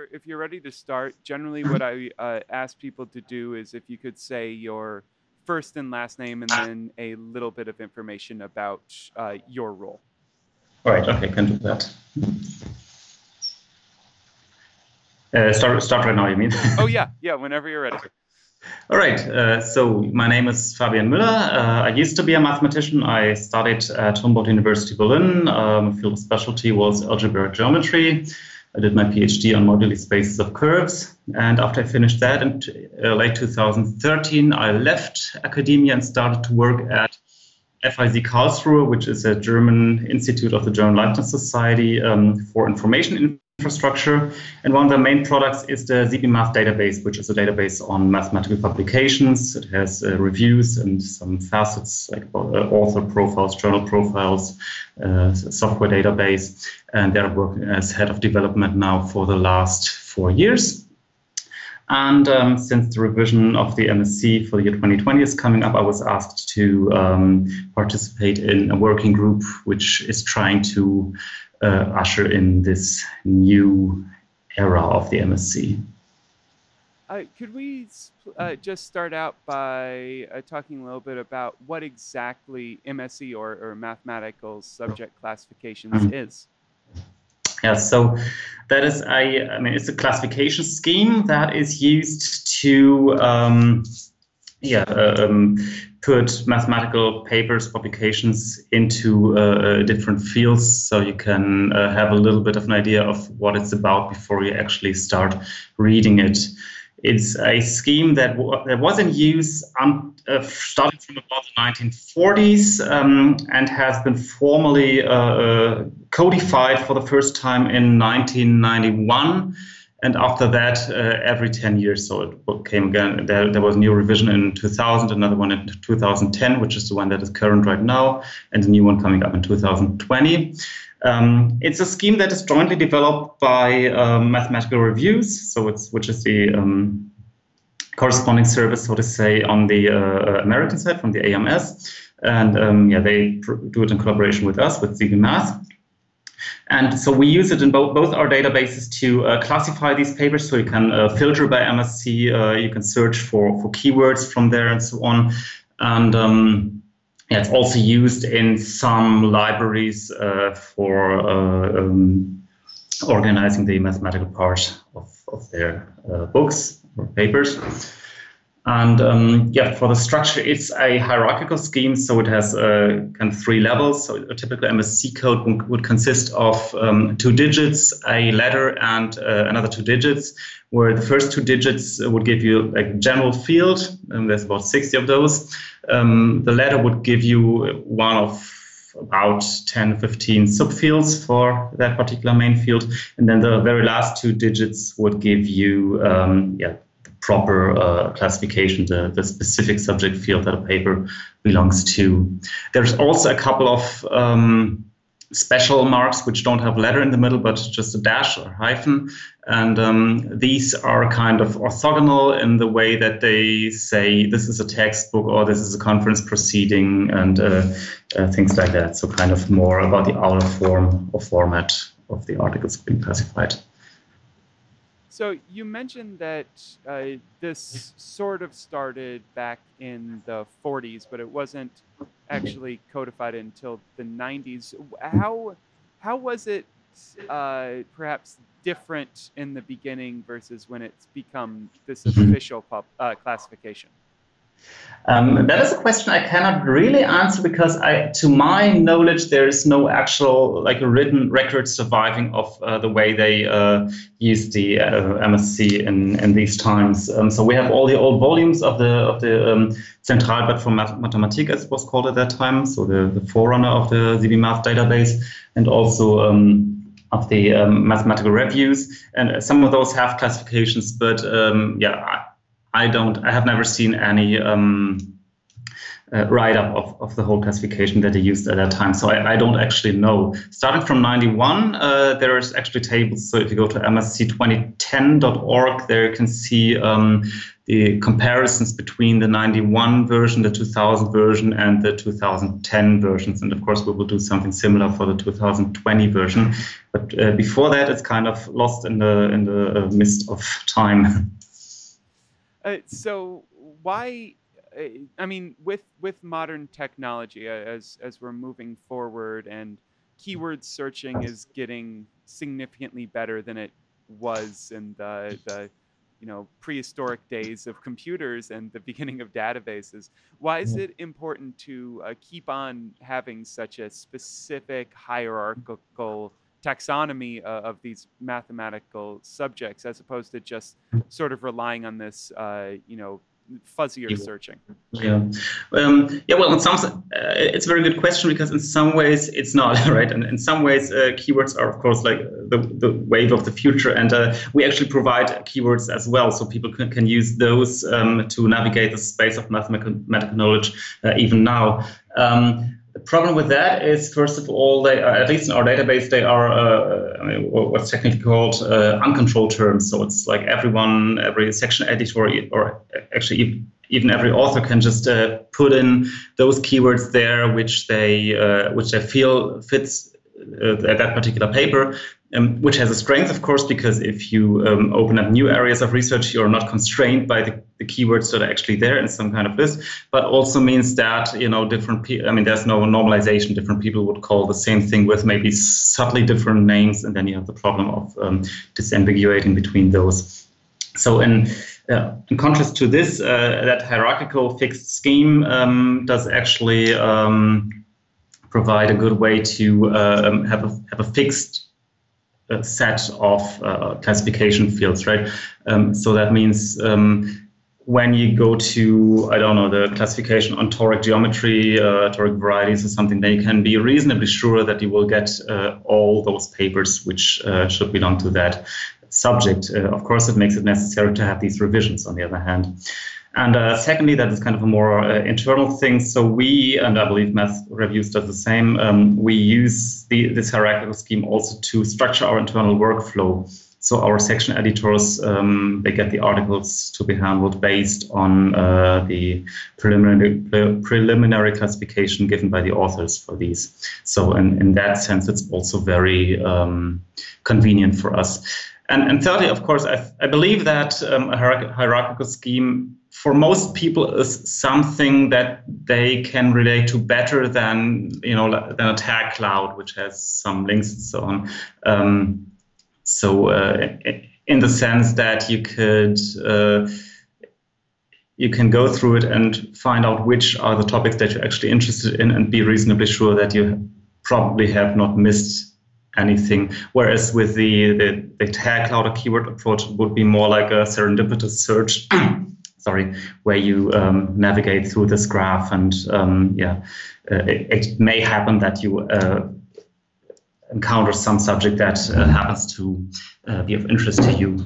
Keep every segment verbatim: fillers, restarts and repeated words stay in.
you're if you're ready to start, generally what I uh, ask people to do is if you could say your first and last name and then a little bit of information about uh, your role. All right. Okay, can do that. Uh, start start right now, you mean? Oh yeah, yeah. Whenever you're ready. All right. Uh, so my name is Fabian Müller. Uh, I used to be a mathematician. I studied at Humboldt University Berlin. Um, my field of specialty was algebraic geometry. I did my PhD on moduli spaces of curves. And after I finished that in uh, late two thousand thirteen, I left academia and started to work at F I Z Karlsruhe, which is a German institute of the German Leibniz Society um, for information infrastructure. And one of the main products is the Z B Math database, which is a database on mathematical publications. It has uh, reviews and some facets like uh, author profiles, journal profiles, uh, software database. And they're working as head of development now for the last four years. And um, since the revision of the M S C for the year twenty twenty is coming up, I was asked to um, participate in a working group which is trying to uh, usher in this new era of the M S C. Uh, could we uh, just start out by uh, talking a little bit about what exactly M S C or, or mathematical subject classifications mm-hmm. is? Yeah, so that is, I, I mean, it's a classification scheme that is used to, um, yeah, um, put mathematical papers, publications into uh, different fields, so you can uh, have a little bit of an idea of what it's about before you actually start reading it. It's a scheme that, w that was in use um, uh, starting from about the nineteen forties um, and has been formally uh, uh, codified for the first time in nineteen ninety-one. And after that, uh, every ten years, so it came again. There, there was a new revision in two thousand, another one in two thousand ten, which is the one that is current right now, and a new one coming up in two thousand twenty. Um, it's a scheme that is jointly developed by um, Mathematical Reviews, so it's which is the um, corresponding service, so to say, on the uh, American side from the A M S, and um, yeah, they do it in collaboration with us with Z B Math. And so we use it in both, both our databases to uh, classify these papers, so you can uh, filter by M S C, uh, you can search for for keywords from there and so on, and um, yeah, it's also used in some libraries uh, for uh, um, organizing the mathematical part of, of their uh, books or papers. And um, yeah, for the structure, it's a hierarchical scheme, so it has uh, kind of three levels. So a typical M S C code would, would consist of um, two digits, a letter, and uh, another two digits, where the first two digits would give you a general field, and there's about sixty of those. Um, the letter would give you one of about ten, fifteen subfields for that particular main field, and then the very last two digits would give you um, yeah, proper uh, classification, the, the specific subject field that a paper belongs to. There's also a couple of um, special marks which don't have a letter in the middle, but just a dash or hyphen. And um, these are kind of orthogonal in the way that they say this is a textbook or this is a conference proceeding and uh, uh, things like that. So kind of more about the outer form or format of the articles being classified. So you mentioned that uh, this sort of started back in the forties, but it wasn't actually codified until the nineties. How how was it uh, perhaps different in the beginning versus when it's become this official pub, uh, classification? Um, that is a question I cannot really answer because, I, to my knowledge, there is no actual like a written record surviving of uh, the way they uh, used the uh, M S C in, in these times. Um, so we have all the old volumes of the of the um, Zentralblatt für Mathematik, as it was called at that time, so the, the forerunner of the Z B Math database, and also um, of the um, Mathematical Reviews. And some of those have classifications, but um, yeah. I, I don't. I have never seen any um, uh, write-up of, of the whole classification that they used at that time. So I, I don't actually know. Starting from ninety-one, uh, there is actually tables. So if you go to M S C twenty ten dot org, there you can see um, the comparisons between the ninety-one version, the two thousand version, and the two thousand ten versions. And of course, we will do something similar for the two thousand twenty version. But uh, before that, it's kind of lost in the in the mist of time. Uh, so why? I mean, with with modern technology, as as we're moving forward, and keyword searching is getting significantly better than it was in the the you know prehistoric days of computers and the beginning of databases. Why is it important to uh, keep on having such a specific hierarchical taxonomy uh, of these mathematical subjects, as opposed to just sort of relying on this, uh, you know, fuzzier searching? Yeah, um, yeah. Well, in some, uh, it's a very good question, because in some ways it's not right, and in some ways uh, keywords are, of course, like the, the wave of the future, and uh, we actually provide keywords as well, so people can, can use those um, to navigate the space of mathematical, mathematical knowledge uh, even now. Um, The problem with that is, first of all, they are, at least in our database, they are uh, I mean, what's technically called uh, uncontrolled terms. So it's like everyone, every section editor, or actually even every author can just uh, put in those keywords there, which they uh, which they feel fits uh, that particular paper. Um, which has a strength, of course, because if you um, open up new areas of research, you're not constrained by the, the keywords that are actually there in some kind of list, but also means that, you know, different people, I mean, there's no normalization. Different people would call the same thing with maybe subtly different names, and then you have the problem of um, disambiguating between those. So in, uh, in contrast to this, uh, that hierarchical fixed scheme um, does actually um, provide a good way to uh, have, a, have a fixed a set of uh, classification fields, right? Um, so that means um, when you go to, I don't know, the classification on toric geometry, uh, toric varieties or something, then you can be reasonably sure that you will get uh, all those papers which uh, should belong to that subject. Uh, of course, it makes it necessary to have these revisions on the other hand. And uh, secondly, that is kind of a more uh, internal thing. So we, and I believe Math Reviews does the same, um, we use the, this hierarchical scheme also to structure our internal workflow. So our section editors, um, they get the articles to be handled based on uh, the preliminary, pre preliminary classification given by the authors for these. So in, in that sense, it's also very um, convenient for us. And, and thirdly, of course, I, I believe that um, a hierarchical scheme for most people is something that they can relate to better than, you know, than a tag cloud, which has some links and so on. Um, so uh, in the sense that you could, uh, you can go through it and find out which are the topics that you're actually interested in, and be reasonably sure that you probably have not missed anything. Whereas with the, the, the tag cloud or keyword approach, it would be more like a serendipitous search. Sorry, where you um, navigate through this graph, and um, yeah, uh, it, it may happen that you uh, encounter some subject that uh, happens to uh, be of interest to you.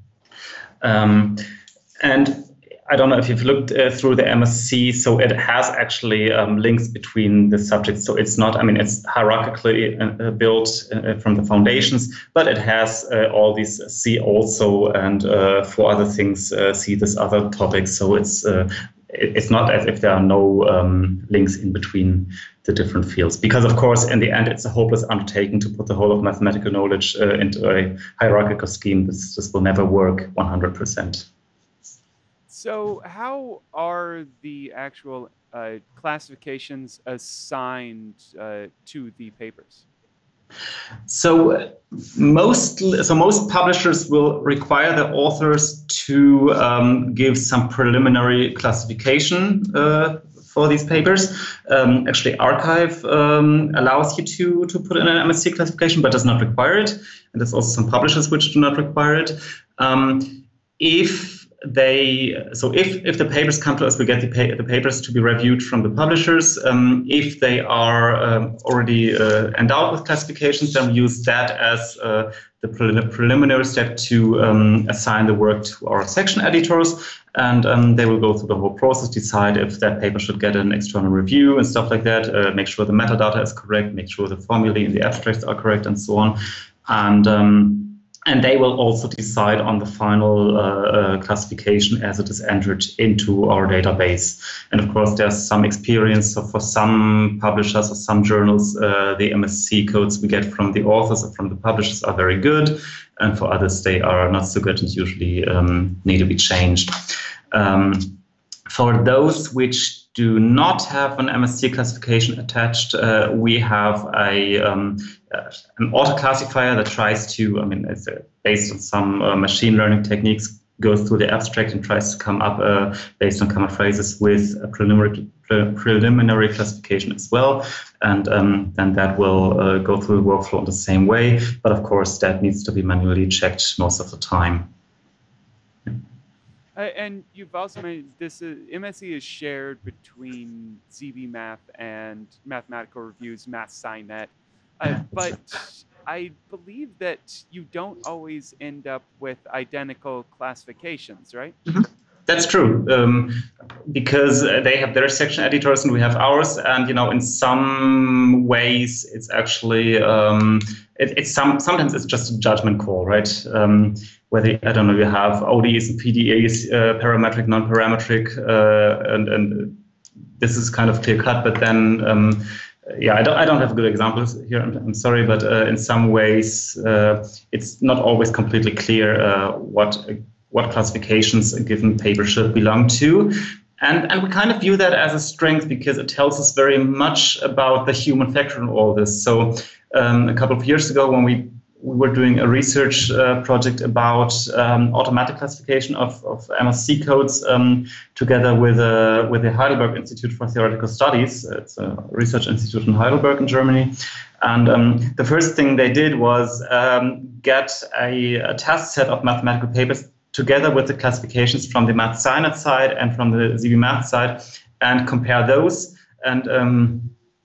Um, and I don't know if you've looked uh, through the M S C, so it has actually um, links between the subjects. So it's not, I mean, it's hierarchically uh, built uh, from the foundations, but it has uh, all these see also, and uh, for other things, uh, see this other topic. So it's uh, it's not as if there are no um, links in between the different fields, because of course, in the end, it's a hopeless undertaking to put the whole of mathematical knowledge uh, into a hierarchical scheme. This, this will never work one hundred percent. So how are the actual uh, classifications assigned uh, to the papers? So uh, most so most publishers will require the authors to um, give some preliminary classification uh, for these papers. Um, actually, Archive um, allows you to to put in an M S C classification, but does not require it. And there's also some publishers which do not require it. Um, if they so if if the papers come to us, we get the, pa the papers to be reviewed from the publishers. Um, if they are um, already uh, endowed with classifications, then we use that as uh, the prelim preliminary step to um, assign the work to our section editors, and um, they will go through the whole process, decide if that paper should get an external review and stuff like that, uh, make sure the metadata is correct, make sure the formulae in the abstracts are correct, and so on. And um, And they will also decide on the final uh, uh, classification as it is entered into our database. And of course, there's some experience. So for some publishers or some journals, uh, the M S C codes we get from the authors or from the publishers are very good. And for others, they are not so good and usually um, need to be changed. Um, for those which do not have an M S C classification attached, uh, we have a um, uh, an auto classifier that tries to, I mean, it's uh, based on some uh, machine learning techniques, goes through the abstract and tries to come up uh, based on common phrases with a preliminary pre preliminary classification as well, and um, then that will uh, go through the workflow in the same way. But of course, that needs to be manually checked most of the time. Uh, and you've also made this uh, M S C is shared between Z B Math and Mathematical Review's MathSciNet, uh, but I believe that you don't always end up with identical classifications, right? Mm-hmm. That's true, um, because they have their section editors and we have ours, and you know, in some ways, it's actually um, it, it's some sometimes it's just a judgment call, right? Um, whether I don't know, you have O D Es and P D Es, uh, parametric, non-parametric, uh, and and this is kind of clear cut. But then, um, yeah, I don't I don't have good examples here. I'm, I'm sorry, but uh, in some ways, uh, it's not always completely clear uh, what. what classifications a given paper should belong to. And, and we kind of view that as a strength because it tells us very much about the human factor in all this. So um, a couple of years ago when we, we were doing a research uh, project about um, automatic classification of, of M S C codes um, together with, uh, with the Heidelberg Institute for Theoretical Studies. It's a research institute in Heidelberg in Germany. And um, the first thing they did was um, get a, a test set of mathematical papers together with the classifications from the MathSciNet side and from the Z B Math side, and compare those and um,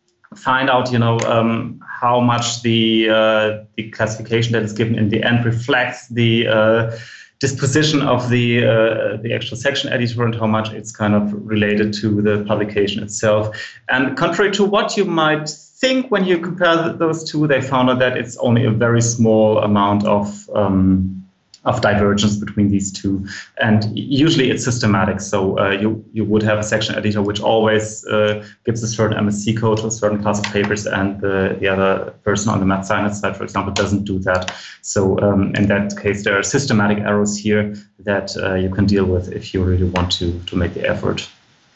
find out, you know, um, how much the uh, the classification that is given in the end reflects the uh, disposition of the uh, the actual section editor and how much it's kind of related to the publication itself. And contrary to what you might think when you compare those two, they found out that it's only a very small amount of um, of divergence between these two, and usually it's systematic. So uh, you you would have a section editor which always uh, gives a certain M S C code to a certain class of papers, and the, the other person on the MathSciNet side, for example, doesn't do that. So um, in that case, there are systematic errors here that uh, you can deal with if you really want to to make the effort.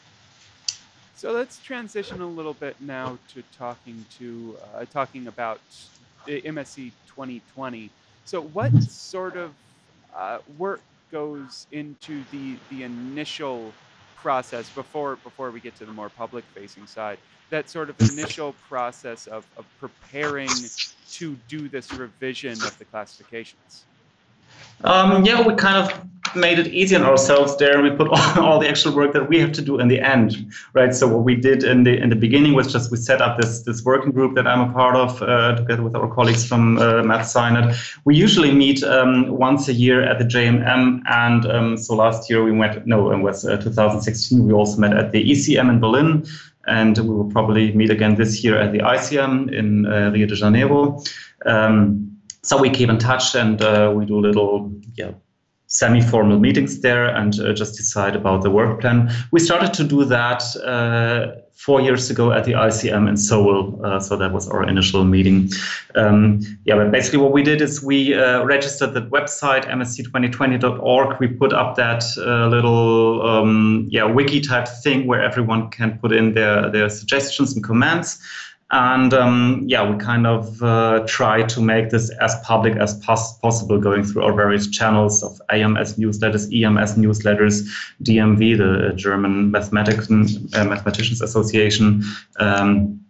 So let's transition a little bit now to talking to uh, talking about the M S C twenty twenty. So what sort of Uh, work goes into the the initial process before before we get to the more public facing side, that sort of initial process of, of preparing to do this revision of the classifications? Um, yeah, we kind of made it easy on ourselves there. We put all, all the actual work that we have to do in the end, right? So what we did in the in the beginning was just we set up this this working group that I'm a part of uh, together with our colleagues from uh, MathSciNet. We usually meet um, once a year at the J M M, and um, so last year we went. No, it was uh, two thousand sixteen. We also met at the E C M in Berlin, and we will probably meet again this year at the I C M in uh, Rio de Janeiro. Um, So we keep in touch, and uh, we do little, yeah, semi-formal meetings there, and uh, just decide about the work plan. We started to do that uh, four years ago at the I C M in Seoul, uh, so that was our initial meeting. Um, yeah, but basically what we did is we uh, registered the website M S C twenty twenty dot org. We put up that uh, little um, yeah wiki type thing where everyone can put in their their suggestions and comments. And um, yeah, we kind of uh, try to make this as public as pos possible, going through our various channels of A M S newsletters, E M S newsletters, D M V, the German Mathematics, uh, Mathematicians Association, um,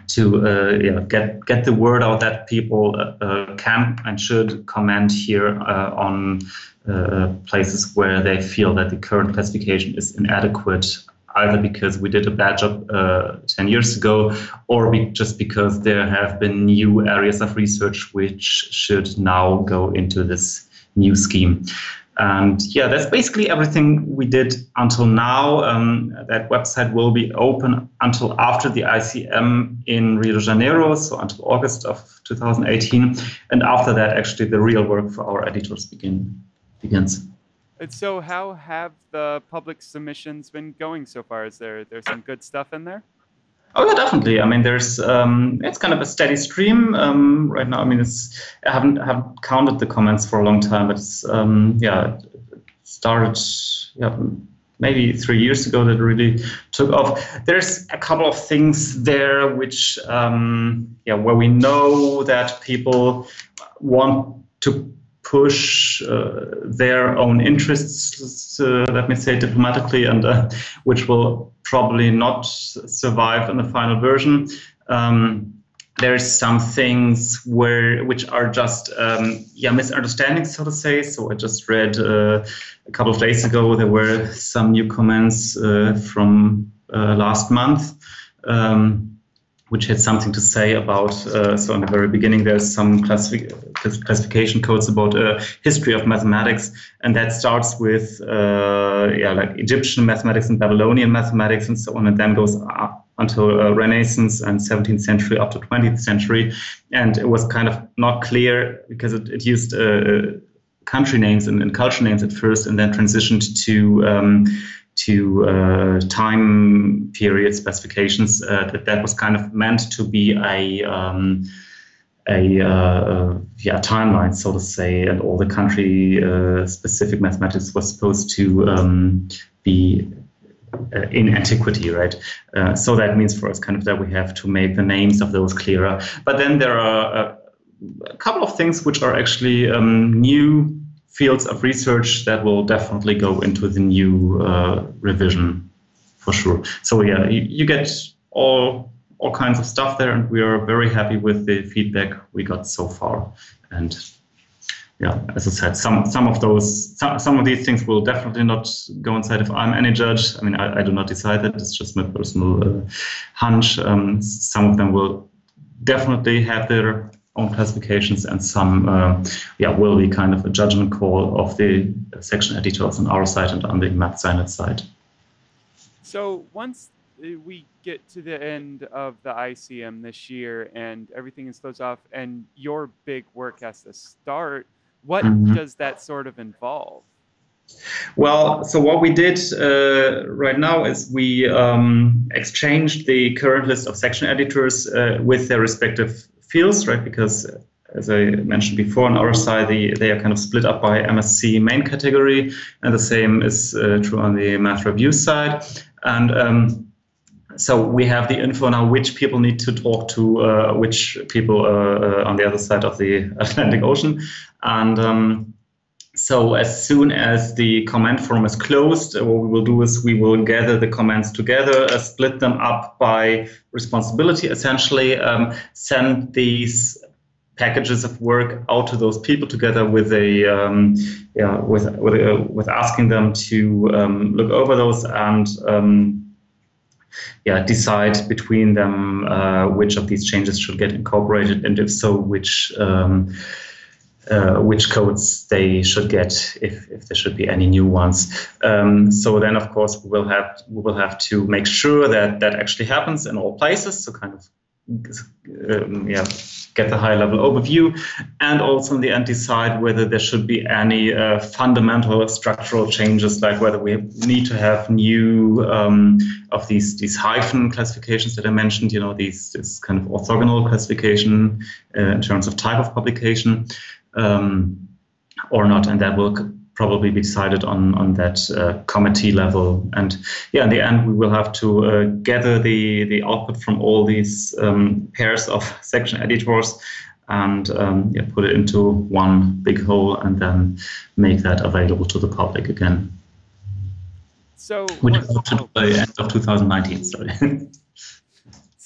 to uh, yeah, get get the word out that people uh, can and should comment here uh, on uh, places where they feel that the current classification is inadequate, either because we did a bad job uh, ten years ago, or be just because there have been new areas of research which should now go into this new scheme. And yeah, that's basically everything we did until now. Um, that website will be open until after the I C M in Rio de Janeiro, so until August of two thousand eighteen. And after that, actually, the real work for our editors begin begins. And so how have the public submissions been going so far? Is there there's some good stuff in there? Oh yeah, definitely. I mean, there's um, it's kind of a steady stream um, right now. I mean, it's I haven't haven't counted the comments for a long time, but it's um, yeah, it started yeah maybe three years ago that really took off. There's a couple of things there which um, yeah where we know that people want to push uh, their own interests, uh, let me say diplomatically, and uh, which will probably not survive in the final version. Um, there's some things where which are just um, yeah misunderstandings, so to say. So I just read uh, a couple of days ago there were some new comments uh, from uh, last month. Um, which had something to say about, uh, so in the very beginning, there's some classific classification codes about uh, history of mathematics, and that starts with, uh, yeah, like Egyptian mathematics and Babylonian mathematics and so on, and then goes up until uh, Renaissance and seventeenth century up to twentieth century, and it was kind of not clear because it, it used uh, country names and, and culture names at first, and then transitioned to um, to uh, time period specifications. Uh, that that was kind of meant to be a um, a uh, yeah timeline, so to say, and all the country uh, specific mathematics was supposed to um, be uh, in antiquity, right? Uh, so that means for us kind of that we have to make the names of those clearer. But then there are a, a couple of things which are actually um, new fields of research that will definitely go into the new uh, revision for sure. So yeah, you, you get all all kinds of stuff there, and we are very happy with the feedback we got so far. And yeah, as I said, some some of those some, some of these things will definitely not go inside if I'm any judge. I mean, I, I do not decide that. It's just my personal uh, hunch. Um, some of them will definitely have their own classifications, and some uh, yeah will be kind of a judgment call of the section editors on our side and on the MathSciNet side. So once we get to the end of the I C M this year and everything is closed off and your big work has to start, what mm-hmm. does that sort of involve? Well, so what we did uh, right now is we um, exchanged the current list of section editors uh, with their respective fields, right? Because as I mentioned before, on our side, the, they are kind of split up by M S C main category, and the same is uh, true on the math review side. And um, so we have the info now which people need to talk to, uh, which people uh, uh, on the other side of the Atlantic Ocean. And um, so as soon as the comment form is closed, uh, what we will do is we will gather the comments together, uh, split them up by responsibility, essentially, um, send these packages of work out to those people together with a um, yeah with with, uh, with asking them to um, look over those and um, yeah decide between them uh, which of these changes should get incorporated, and if so, which um, Uh, which codes they should get, if, if there should be any new ones. Um, so then, of course, we will have we will have to make sure that that actually happens in all places. So kind of um, yeah, get the high-level overview, and also in the end decide whether there should be any uh, fundamental structural changes, like whether we need to have new um, of these these hyphen classifications that I mentioned. You know, these this kind of orthogonal classification uh, in terms of type of publication. Um, or not, and that will probably be decided on on that uh, committee level. And yeah, in the end, we will have to uh, gather the the output from all these um, pairs of section editors and um, yeah, put it into one big whole, and then make that available to the public again. So which is by the end of two thousand nineteen. Sorry.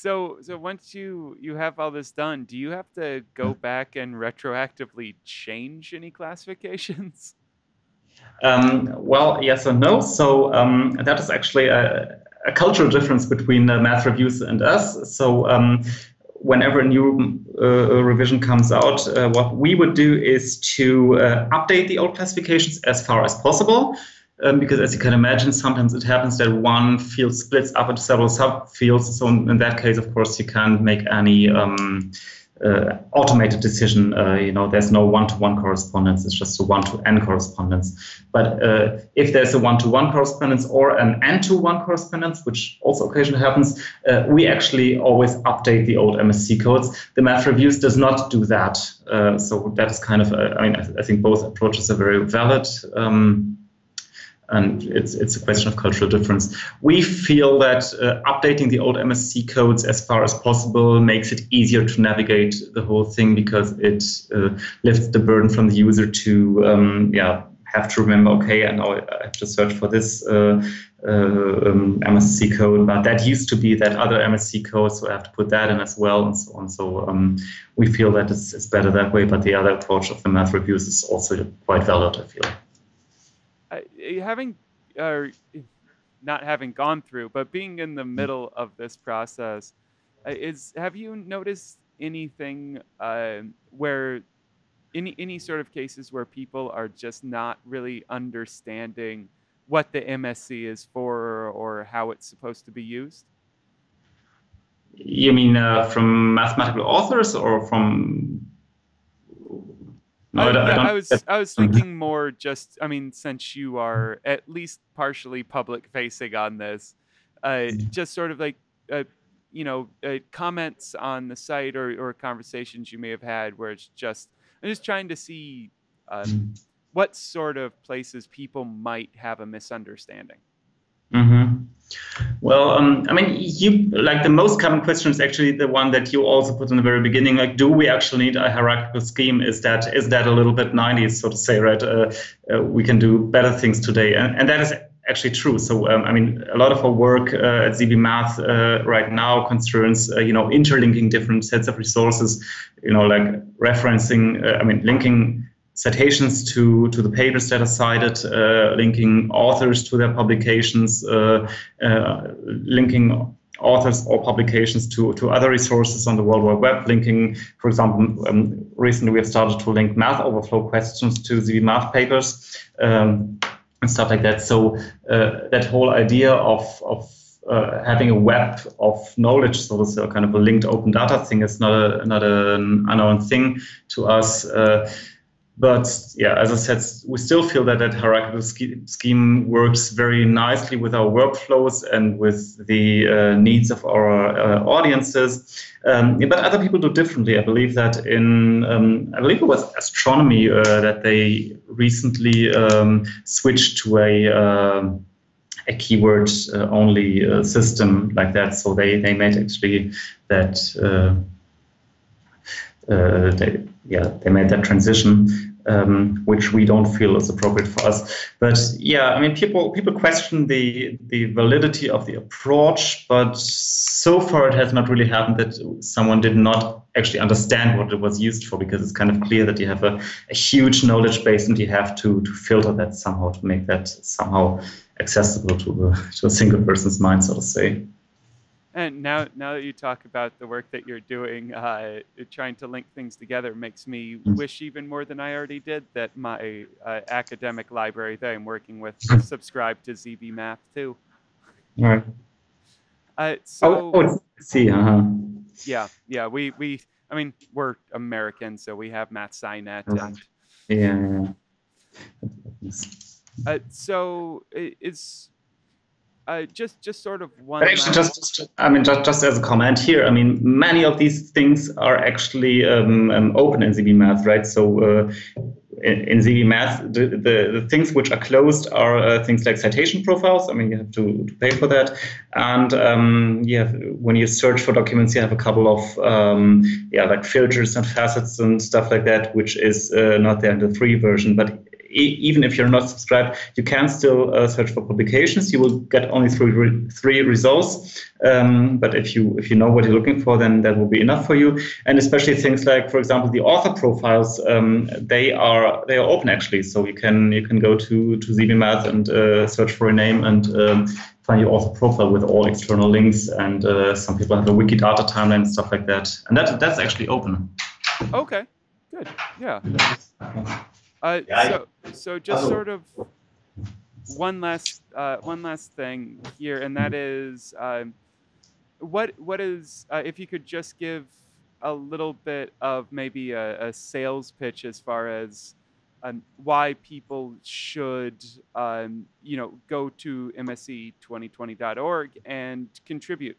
so so once you you have all this done, do you have to go back and retroactively change any classifications? Um, well, yes and no. So um, that is actually a, a cultural difference between uh, math reviews and us. So um, whenever a new uh, revision comes out, uh, what we would do is to uh, update the old classifications as far as possible. Um, because as you can imagine, sometimes it happens that one field splits up into several subfields. So in, in that case, of course, you can't make any um, uh, automated decision. Uh, you know, there's no one-to-one correspondence. It's just a one-to-n correspondence. But uh, if there's a one-to-one correspondence or an n-to-one correspondence, which also occasionally happens, uh, we actually always update the old M S C codes. The Math Reviews does not do that. Uh, so that is kind of, uh, I mean, I, I think both approaches are very valid. Um, And it's it's a question of cultural difference. We feel that uh, updating the old M S C codes as far as possible makes it easier to navigate the whole thing, because it uh, lifts the burden from the user to um, yeah have to remember, okay, I know I have to search for this uh, uh, um, M S C code, but that used to be that other M S C code, so I have to put that in as well, and so on. So um, we feel that it's, it's better that way, but the other approach of the Math Reviews is also quite valid, I feel. Uh, having, or uh, not having gone through, but being in the middle of this process, uh, is have you noticed anything uh, where any any sort of cases where people are just not really understanding what the M S C is for or how it's supposed to be used? You mean uh, from mathematical authors or from? No, I, I, yeah, I was I was thinking more just, I mean, since you are at least partially public facing on this, uh, just sort of like, uh, you know, uh, comments on the site or, or conversations you may have had where it's just, I'm just trying to see um, what sort of places people might have a misunderstanding. Mm-hmm. Well, um, I mean, you like the most common question is actually the one that you also put in the very beginning. Like, do we actually need a hierarchical scheme? Is that is that a little bit nineties, so to say, right? Uh, uh, we can do better things today, and, and that is actually true. So, um, I mean, a lot of our work uh, at Z B Math uh, right now concerns, uh, you know, interlinking different sets of resources. You know, like referencing. Uh, I mean, linking citations to, to the papers that are cited, uh, linking authors to their publications, uh, uh, linking authors or publications to, to other resources on the World Wide Web, linking, for example, um, recently we have started to link Math Overflow questions to Z B Math papers, um, and stuff like that. So uh, that whole idea of, of uh, having a web of knowledge, so this is kind of a linked open data thing, is not, a, not an unknown thing to us. Uh, But yeah, as I said, we still feel that that hierarchical scheme works very nicely with our workflows and with the uh, needs of our uh, audiences. Um, but other people do differently. I believe that in, um, I believe it was astronomy uh, that they recently um, switched to a uh, a keyword uh, only uh, system like that. So they they made actually that. Uh, uh, they, yeah, they made that transition. Um, which we don't feel is appropriate for us. But yeah, I mean, people people question the the validity of the approach, but so far it has not really happened that someone did not actually understand what it was used for, because it's kind of clear that you have a, a huge knowledge base and you have to to filter that somehow to make that somehow accessible to a, to a single person's mind, so to say. And now, now that you talk about the work that you're doing, uh, trying to link things together, makes me wish even more than I already did that my uh, academic library that I'm working with subscribe to Z B Math too. All right. Uh, so, oh, see, uh-huh. yeah, yeah, we, we, I mean, we're American, so we have MathSciNet. And, yeah. Uh, so is. Uh, just, just sort of one. But actually, just, just, I mean, just, just as a comment here, I mean, many of these things are actually um, um, open in Z B Math, right? So uh, in, in Z B Math, the, the, the things which are closed are uh, things like citation profiles. I mean, you have to, to pay for that. And um, you have, when you search for documents, you have a couple of um, yeah, like filters and facets and stuff like that, which is uh, not there in the free version. But e- even if you're not subscribed, you can still uh, search for publications. You will get only three re- three results. Um, but if you if you know what you're looking for, then that will be enough for you. And especially things like, for example, the author profiles, um, they are they are open actually. So you can you can go to to Z B Math and uh, search for a name and um, find your author profile with all external links. And uh, some people have a Wikidata timeline and stuff like that. And that that's actually open. Okay, good. Yeah. Uh, so so just sort of one last uh, one last thing here, and that is um, what what is uh, if you could just give a little bit of maybe a, a sales pitch as far as um, why people should um, you know go to M S C twenty twenty dot org and contribute.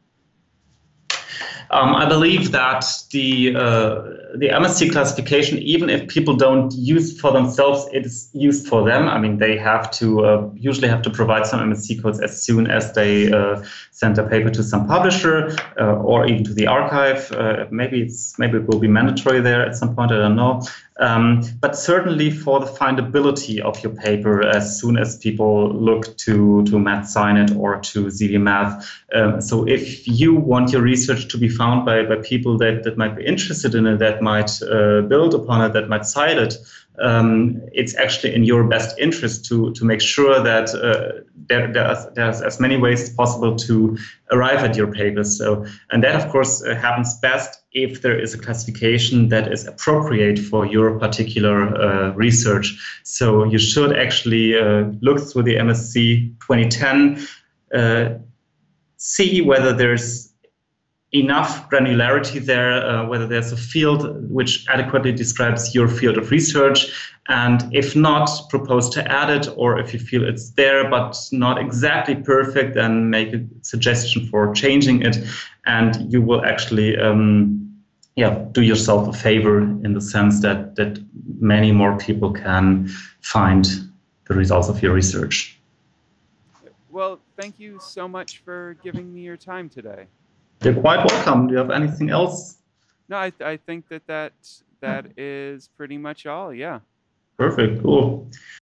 Um, I believe that the uh, the M S C classification, even if people don't use it for themselves, it is used for them. I mean, they have to uh, usually have to provide some M S C codes as soon as they uh, send a paper to some publisher uh, or even to the archive. Uh, maybe it's maybe it will be mandatory there at some point. I don't know. Um, but certainly for the findability of your paper, as soon as people look to to MathSciNet or to Z B Math. Um, so if you want your research to be found by, by people that, that might be interested in it, that might uh, build upon it, that might cite it, um, it's actually in your best interest to to make sure that uh, there, there's, there's as many ways as possible to arrive at your papers. So, and that of course uh, happens best if there is a classification that is appropriate for your particular uh, research. So you should actually uh, look through the M S C twenty ten, uh, see whether there's enough granularity there, uh, whether there's a field which adequately describes your field of research, and if not, propose to add it, or if you feel it's there but not exactly perfect, then make a suggestion for changing it, and you will actually um, yeah, do yourself a favor in the sense that, that many more people can find the results of your research. Well, thank you so much for giving me your time today. You're quite welcome. Do you have anything else? No, I, I think that, that that is pretty much all. Yeah. Perfect. Cool.